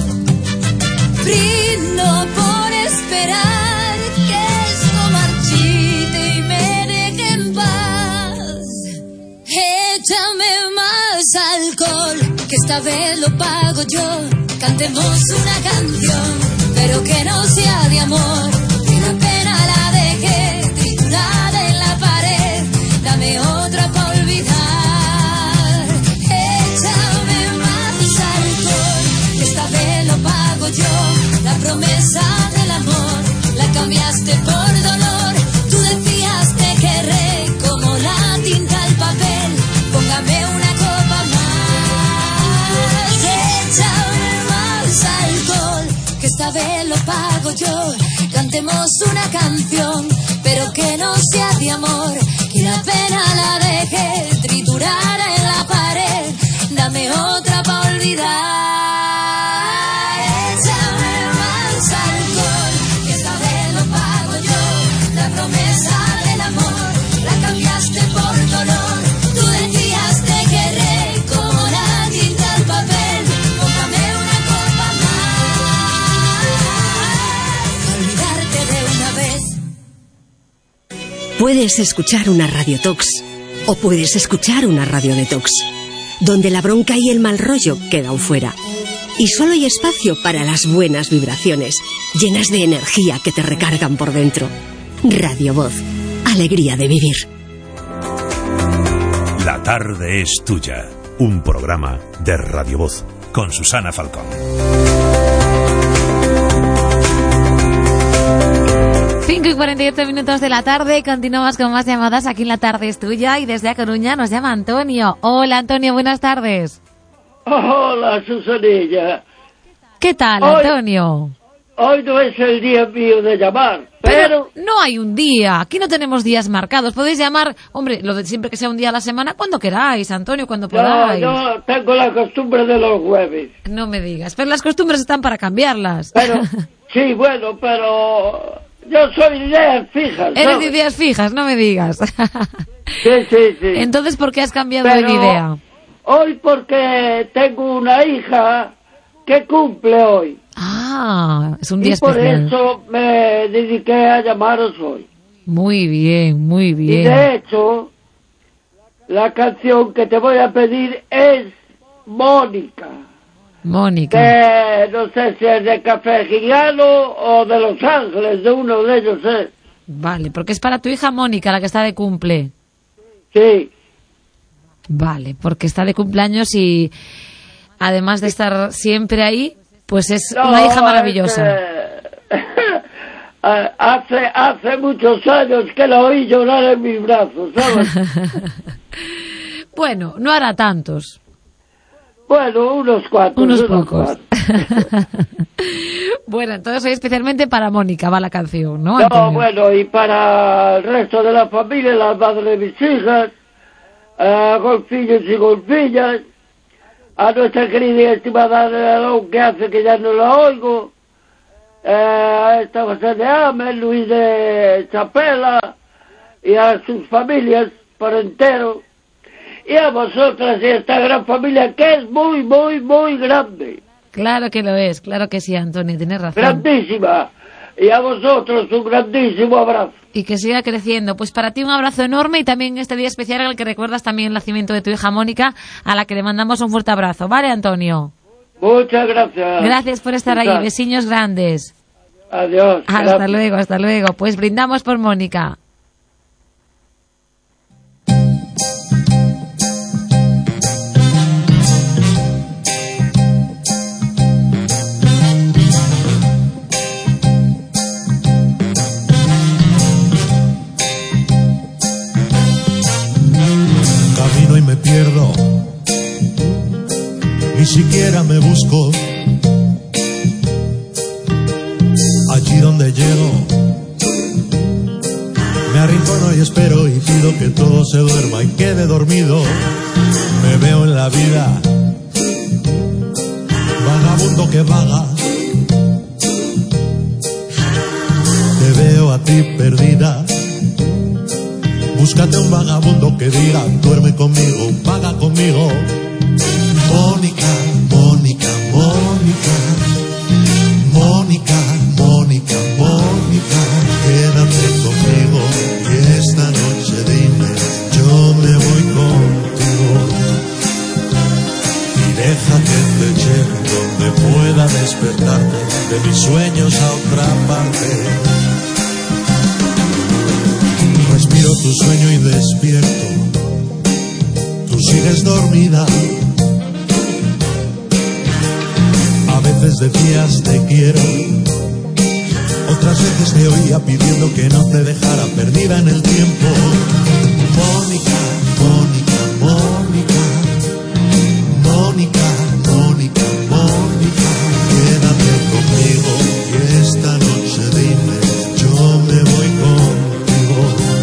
Brindo por esperar que esto marchite y me deje en paz. Échame más alcohol, que esta vez lo pago yo. Cantemos una canción, pero que no sea de amor, que la pena la dejé triturada en la pared. Dame otra pa' olvidar. Échame más alcohol, que esta vez lo pago yo. La promesa del amor la cambiaste por dolor. Tú decías te querré como la tinta al papel. Póngame una copa más. Échame más alcohol, que esta vez lo pago yo. Cantemos una canción, pero que no sea de amor, que la pena la deje triturada en la pared. Dame otra pa' olvidar. Échame más alcohol, que esta vez lo pago yo. La promesa del amor la cambiaste por dolor. Tú decías te querré como la tinta al papel. Póngame una copa más, olvidarte de una vez. Puedes escuchar una radiotox o puedes escuchar una radio detox, donde la bronca y el mal rollo quedan fuera. Y solo hay espacio para las buenas vibraciones, llenas de energía que te recargan por dentro. Radio Voz, alegría de vivir. La tarde es tuya. Un programa de Radio Voz con Susana Falcón. 5:48 de la tarde, continuamos con más llamadas aquí en La Tarde es Tuya y desde A Coruña nos llama Antonio. Hola Antonio, buenas tardes. Hola Susanilla. ¿Qué tal Antonio? Hoy no es el día mío de llamar, pero... no hay un día, aquí no tenemos días marcados, podéis llamar, hombre, lo de siempre que sea un día a la semana, cuando queráis, Antonio, cuando podáis. Yo tengo la costumbre de los jueves. No me digas, pero las costumbres están para cambiarlas. Pero, sí, bueno, pero... yo soy de ideas fijas, ¿sabes? Eres de ideas fijas, no me digas. Sí. Entonces, ¿por qué has cambiado de idea? Hoy porque tengo una hija que cumple hoy. Ah, es un día especial. Y especial. por eso me dediqué a llamaros hoy. Muy bien, muy bien. Y de hecho, la canción que te voy a pedir es Mónica. Mónica. No sé si es de Café Gigano o de Los Ángeles, de uno de ellos es. Vale, porque es para tu hija Mónica, la que está de cumple. Sí. Vale, porque está de cumpleaños y además de estar siempre ahí, pues es una hija maravillosa. Hace muchos años que la oí llorar en mis brazos, ¿sabes? Bueno, no hará tantos. Bueno, unos cuantos. Unos pocos. Bueno, entonces hoy especialmente para Mónica va la canción, ¿no, Antonio? No, bueno, y para el resto de la familia, las madres de mis hijas, golfillos y golfillas, a nuestra querida y estimada Ana León, que hace que ya no la oigo, a esta José de Ames, Luis de Chapela, y a sus familias por entero, y a vosotras y a esta gran familia que es muy, muy, muy grande. Claro que lo es, claro que sí, Antonio, tienes razón. Grandísima. Y a vosotros un grandísimo abrazo. Y que siga creciendo. Pues para ti un abrazo enorme y también este día especial en el que recuerdas también el nacimiento de tu hija Mónica, a la que le mandamos un fuerte abrazo. ¿Vale, Antonio? Muchas gracias. Gracias por estar ahí. Besiños grandes. Adiós. Hasta luego, hasta luego. Pues brindamos por Mónica. Camino y me pierdo, ni siquiera me busco. Allí donde llego, me arrincono y espero y pido que todo se duerma y quede dormido. Me veo en la vida, vagabundo que vaga. Te veo a ti perdida. Búscate un vagabundo que diga, duerme conmigo, vaga conmigo. Mónica, Mónica, Mónica, Mónica, Mónica, Mónica, quédate conmigo y esta noche dime, yo me voy contigo. Y deja que te lleve donde pueda despertarte de mis sueños a otra parte. Respiro tu sueño y despierto, tú sigues dormida. A veces decías te quiero, otras veces te oía pidiendo que no te dejara perdida en el tiempo. Mónica, Mónica, Mónica, Mónica, Mónica, Mónica, quédate conmigo y esta noche dime, yo me voy contigo.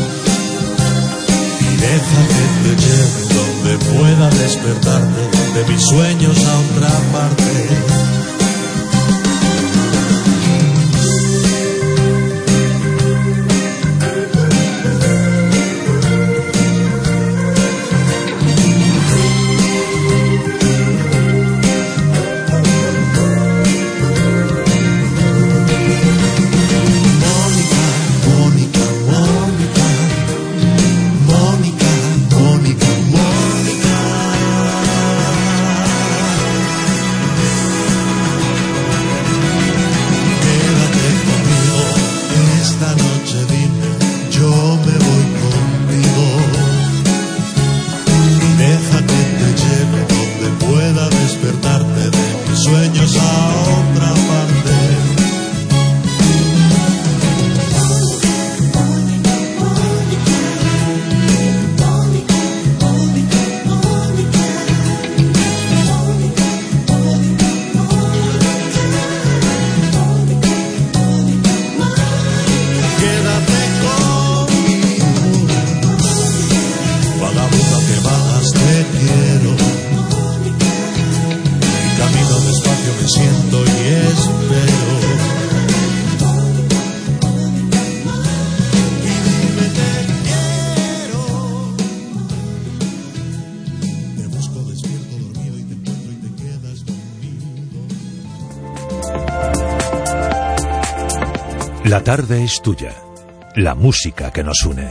Y deja que te lleve donde pueda despertarte de mis sueños a otra parte. La tarde es tuya, la música que nos une.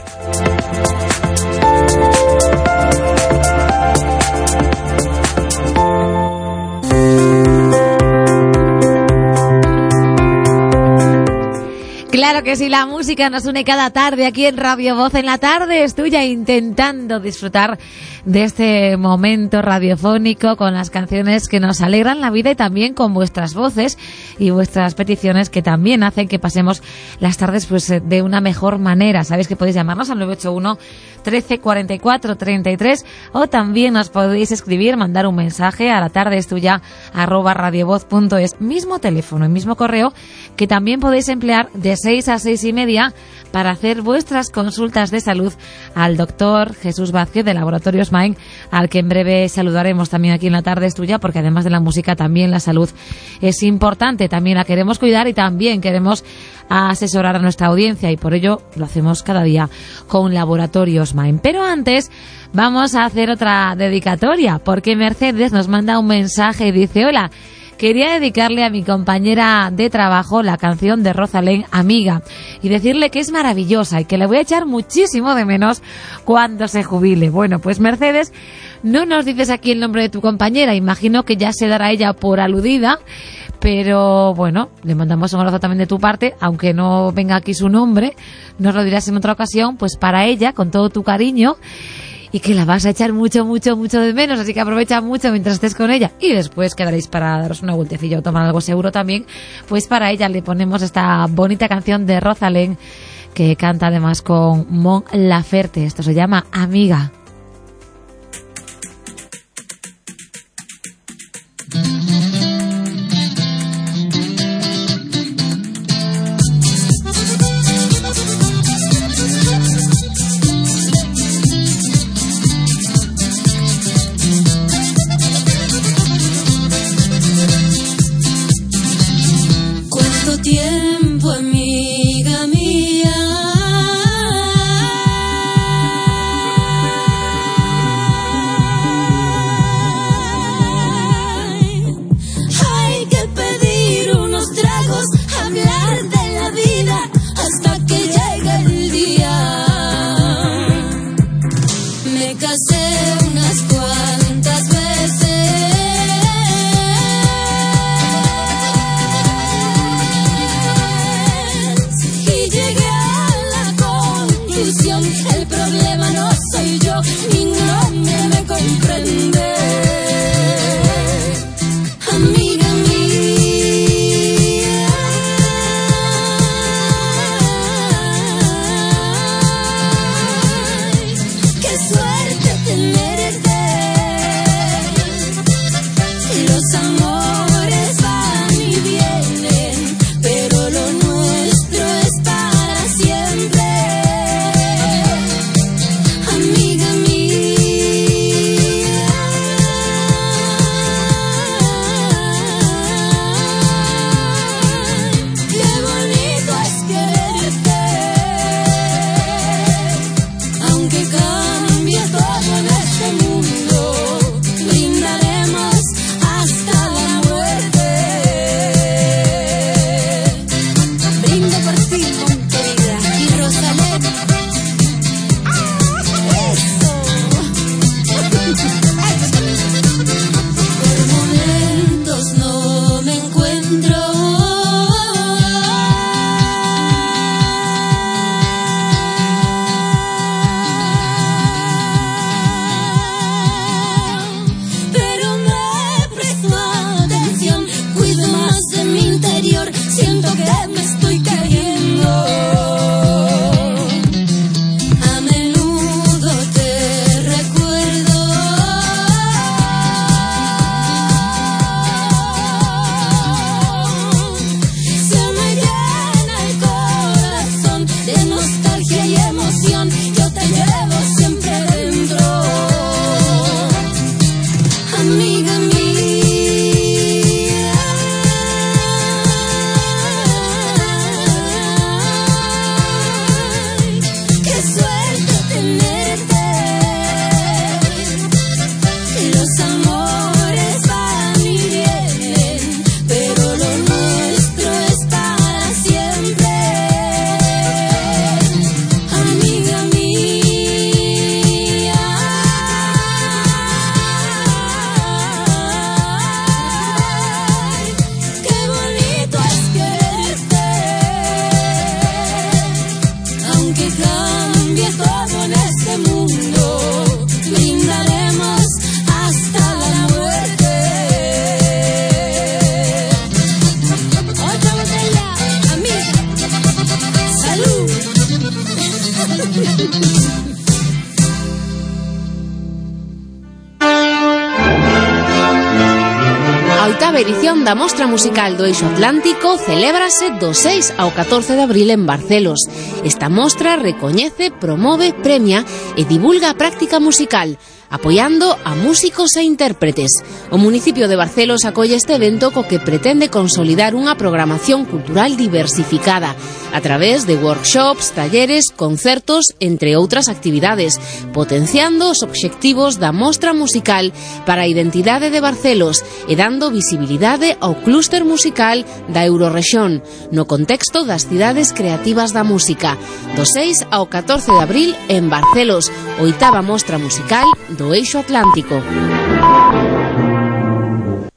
Claro que sí, la música nos une cada tarde aquí en Radio Voz. En la tarde es tuya, intentando disfrutar de este momento radiofónico con las canciones que nos alegran la vida y también con vuestras voces y vuestras peticiones que también hacen que pasemos las tardes pues de una mejor manera. Sabéis que podéis llamarnos al 981 13 44 33 o también nos podéis escribir, mandar un mensaje a latardeestuya@radiovoz.es, mismo teléfono y mismo correo que también podéis emplear de 6 a 6 y media para hacer vuestras consultas de salud al doctor Jesús Vázquez de Laboratorios Mind, al que en breve saludaremos también aquí en La Tarde es Tuya, porque además de la música también la salud es importante, también la queremos cuidar y también queremos asesorar a nuestra audiencia y por ello lo hacemos cada día con Laboratorios Mind. Pero antes vamos a hacer otra dedicatoria porque Mercedes nos manda un mensaje y dice: hola, quería dedicarle a mi compañera de trabajo la canción de Rosalén, Amiga, y decirle que es maravillosa y que le voy a echar muchísimo de menos cuando se jubile. Bueno, pues Mercedes, no nos dices aquí el nombre de tu compañera, imagino que ya se dará ella por aludida, pero bueno, le mandamos un abrazo también de tu parte, aunque no venga aquí su nombre, nos lo dirás en otra ocasión, pues para ella, con todo tu cariño, y que la vas a echar mucho de menos, así que aprovecha mucho mientras estés con ella, y después quedaréis para daros una vueltecilla o tomar algo seguro también, pues para ella le ponemos esta bonita canción de Rosalén, que canta además con Mon Laferte. Esto se llama Amiga. Tiempo, amiga mía. oitava edición da Mostra Musical do Eixo Atlántico celébrase do 6 ao 14 de abril en Barcelos. Esta mostra recoñece, promove, premia e divulga a práctica musical. apoiando a músicos e intérpretes. O municipio de Barcelos acolle este evento co que pretende consolidar unha programación cultural diversificada a través de workshops, talleres, concertos, entre outras actividades, potenciando os obxectivos da mostra musical para a identidade de Barcelos e dando visibilidade ao clúster musical da Eurorrexión no contexto das cidades creativas da música. Do 6 ao 14 de abril en Barcelos, 8ª mostra musical do Eixo Atlántico.